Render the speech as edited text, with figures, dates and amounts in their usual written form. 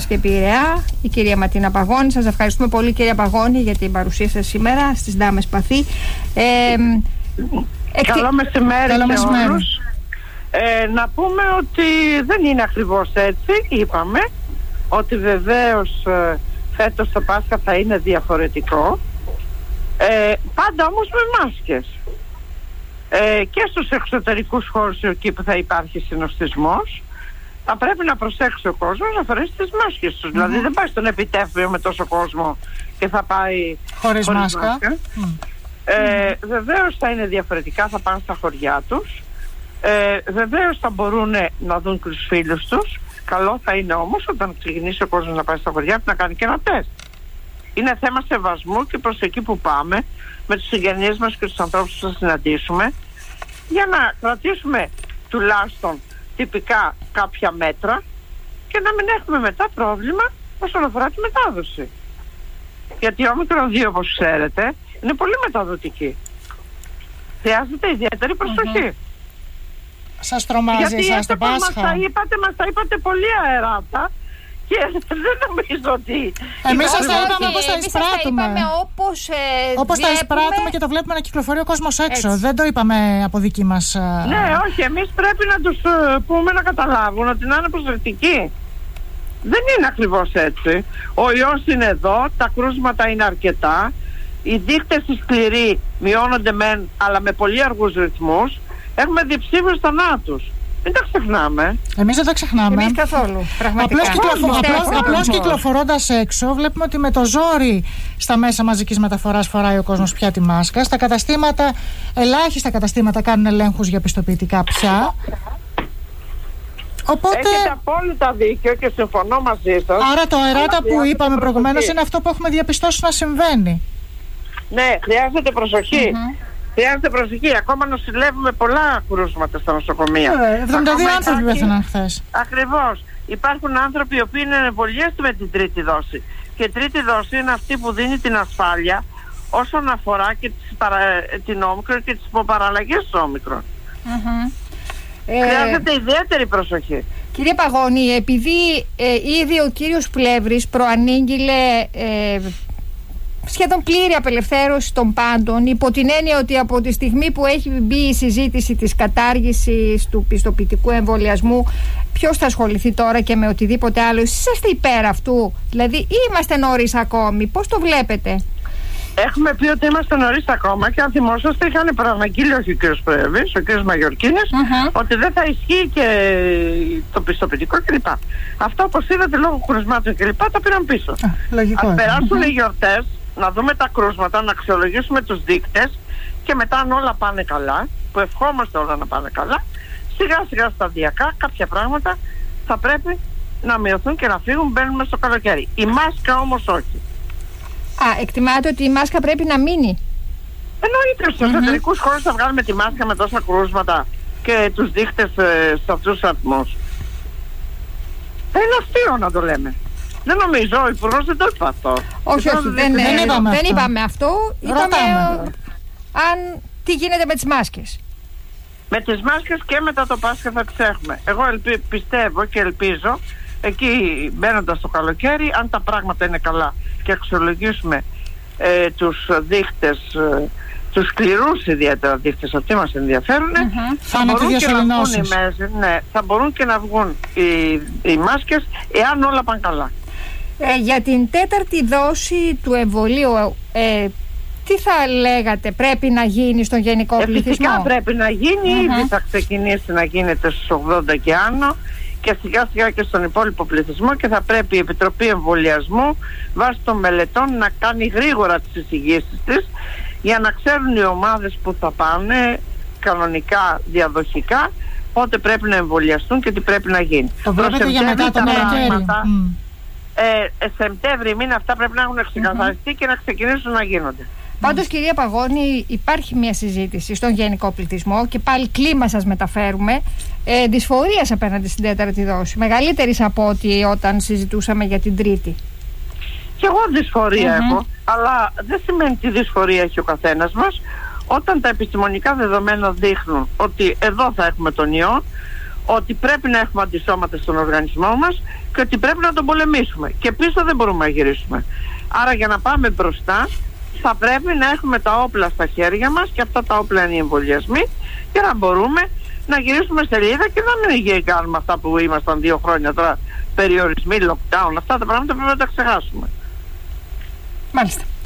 και Πειραιά, η κυρία Ματίνα Παγώνη. Σας ευχαριστούμε πολύ, κυρία Παγώνη, για την παρουσία σας σήμερα στις Δάμες Παθή. Καλό μεσημέρι σε όλους. Να πούμε ότι δεν είναι ακριβώς έτσι. Είπαμε ότι βεβαίως φέτος το Πάσχα θα είναι διαφορετικό, πάντα όμως με μάσκες, και στους εξωτερικούς χώρους εκεί που θα υπάρχει συνοστισμός θα πρέπει να προσέξει ο κόσμος να φορέσει τις μάσκες τους. Δηλαδή δεν πάει στον επιτέφιο με τόσο κόσμο και θα πάει χωρίς μάσκα. Βεβαίως θα είναι διαφορετικά, θα πάνε στα χωριά τους, βεβαίως θα μπορούν να δουν τους φίλους τους. Καλό θα είναι όμως όταν ξεκινήσει ο κόσμος να πάει στα χωριά να κάνει και ένα τεστ. Είναι θέμα σεβασμού και προς εκεί που πάμε με τους συγγενείς μας και τους ανθρώπους που θα συναντήσουμε, για να κρατήσουμε τουλάχιστον τυπικά κάποια μέτρα και να μην έχουμε μετά πρόβλημα όσον αφορά τη μετάδοση. Γιατί ο Όμικρον 2, όπως ξέρετε, είναι πολύ μεταδοτική. Χρειάζεται ιδιαίτερη προσοχή. Σας τρομάζει εσάς το Πάσχα? Μας τα είπατε πολύ αεράτα και δεν νομίζω ότι... Εμείς σας τα είπαμε όπως τα εισπράττουμε. Όπως τα εισπράττουμε και το βλέπουμε να κυκλοφορεί ο κόσμος έξω. Έτσι. Δεν το είπαμε από δική μας... Ναι, όχι, εμείς πρέπει να τους πούμε να καταλάβουν ότι να είναι προσεκτικοί. Δεν είναι ακριβώς έτσι. Ο ιός είναι εδώ, τα κρούσματα είναι αρκετά, οι δείκτες οι σκληροί μειώνονται μεν, αλλά με πολύ αργούς ρυθμούς. Έχουμε διψήφιους θανάτους. Μην τα ξεχνάμε. Εμείς δεν τα ξεχνάμε. Εμείς καθόλου. Απλώς κυκλοφορώντας έξω, βλέπουμε ότι με το ζόρι στα μέσα μαζικής μεταφοράς φοράει ο κόσμος πια τη μάσκα. Στα καταστήματα, ελάχιστα καταστήματα κάνουν ελέγχους για πιστοποιητικά πια. Οπότε... Έχετε απόλυτα δίκιο και συμφωνώ μαζί σας. Άρα το αεράτα που είπαμε προηγουμένως είναι αυτό που έχουμε διαπιστώσει να συμβαίνει. Ναι, χρειάζεται προσοχή. Χρειάζεται προσοχή. Ακόμα νοσηλεύουμε πολλά κρούσματα στα νοσοκομεία. 72 άνθρωποι πέθαναν χθες. Ακριβώς. Υπάρχουν άνθρωποι οι οποίοι είναι εμβολιαστοί με την τρίτη δόση. Και η τρίτη δόση είναι αυτή που δίνει την ασφάλεια όσον αφορά και την Όμικρον και τις υποπαραλλαγές του Όμικρον. Χρειάζεται ιδιαίτερη προσοχή. Κύριε Παγώνη, επειδή ήδη ο κύριος Πλεύρης προανήγγειλε σχεδόν πλήρη απελευθέρωση των πάντων, υπό την έννοια ότι από τη στιγμή που έχει μπει η συζήτηση της κατάργησης του πιστοποιητικού εμβολιασμού, ποιος θα ασχοληθεί τώρα και με οτιδήποτε άλλο? Εσείς είστε υπέρ αυτού, δηλαδή, ή είμαστε νωρίς ακόμη? Πώς το βλέπετε? Έχουμε πει ότι είμαστε νωρίς ακόμα και αν θυμόσαστε είχαν προαναγγείλει ο κ. Πρέβης, ο κ. Μαγιορκίνης, ότι δεν θα ισχύει και το πιστοποιητικό κλπ. Αυτό, όπως είδατε, λόγω κρουσμάτων κλπ. Τα πήραν πίσω. Ας περάσουν οι γιορτές, να δούμε τα κρούσματα, να αξιολογήσουμε τους δείκτες και μετά, αν όλα πάνε καλά, που ευχόμαστε όλα να πάνε καλά, σιγά σιγά σταδιακά κάποια πράγματα θα πρέπει να μειωθούν και να φύγουν, μπαίνουμε στο καλοκαίρι. Η μάσκα όμως όχι. Εκτιμάτε ότι η μάσκα πρέπει να μείνει? Εννοείται, στους εσωτερικούς χώρους θα βγάλουμε τη μάσκα με τόσα κρούσματα και τους δείκτες σε αυτούς τους αριθμούς? Είναι αστείο να το λέμε. Δεν νομίζω, ο Υπουργός δεν το είπε αυτό. Όχι, δεν είπαμε αυτό. Είπαμε τι γίνεται με τις μάσκες. Με τις μάσκες και μετά το Πάσχα θα τις έχουμε. Εγώ πιστεύω και ελπίζω, εκεί μπαίνοντας στο καλοκαίρι, αν τα πράγματα είναι καλά και αξιολογήσουμε τους δείκτες, τους σκληρούς ιδιαίτερα δείκτες, αυτοί μας ενδιαφέρουν, θα μπορούν και να βγουν οι μάσκες, εάν όλα πάνε καλά. Για την τέταρτη δόση του εμβολίου, τι θα λέγατε πρέπει να γίνει στον γενικό πληθυσμό? Φυσικά πρέπει να γίνει, ήδη θα ξεκινήσει να γίνεται στους 80 και άνω και σιγά σιγά και στον υπόλοιπο πληθυσμό, και θα πρέπει η Επιτροπή Εμβολιασμού βάσει των μελετών να κάνει γρήγορα τις εισηγήσεις της, για να ξέρουν οι ομάδες που θα πάνε κανονικά διαδοχικά πότε πρέπει να εμβολιαστούν και τι πρέπει να γίνει. Το βλέπετε για μετά το καλοκαίρι? Σεπτέμβρη μήνα αυτά πρέπει να έχουν ξεκαθαριστεί και να ξεκινήσουν να γίνονται. Πάντως, κυρία Παγώνη, υπάρχει μια συζήτηση στον γενικό πληθυσμό και πάλι κλίμα σας μεταφέρουμε δυσφορίας απέναντι στην τέταρτη δόση, μεγαλύτερης από ό,τι όταν συζητούσαμε για την τρίτη. Και εγώ δυσφορία έχω, αλλά δεν σημαίνει τι δυσφορία έχει ο καθένας μας. Όταν τα επιστημονικά δεδομένα δείχνουν ότι εδώ θα έχουμε τον ιό, ότι πρέπει να έχουμε αντισώματα στον οργανισμό μας και ότι πρέπει να τον πολεμήσουμε. Και πίσω δεν μπορούμε να γυρίσουμε. Άρα για να πάμε μπροστά θα πρέπει να έχουμε τα όπλα στα χέρια μας, και αυτά τα όπλα είναι οι εμβολιασμοί, για να μπορούμε να γυρίσουμε σελίδα και να μην κάνουμε αυτά που ήμασταν 2 χρόνια τώρα, περιορισμοί, lockdown, αυτά τα πράγματα πρέπει να τα ξεχάσουμε. Μάλιστα.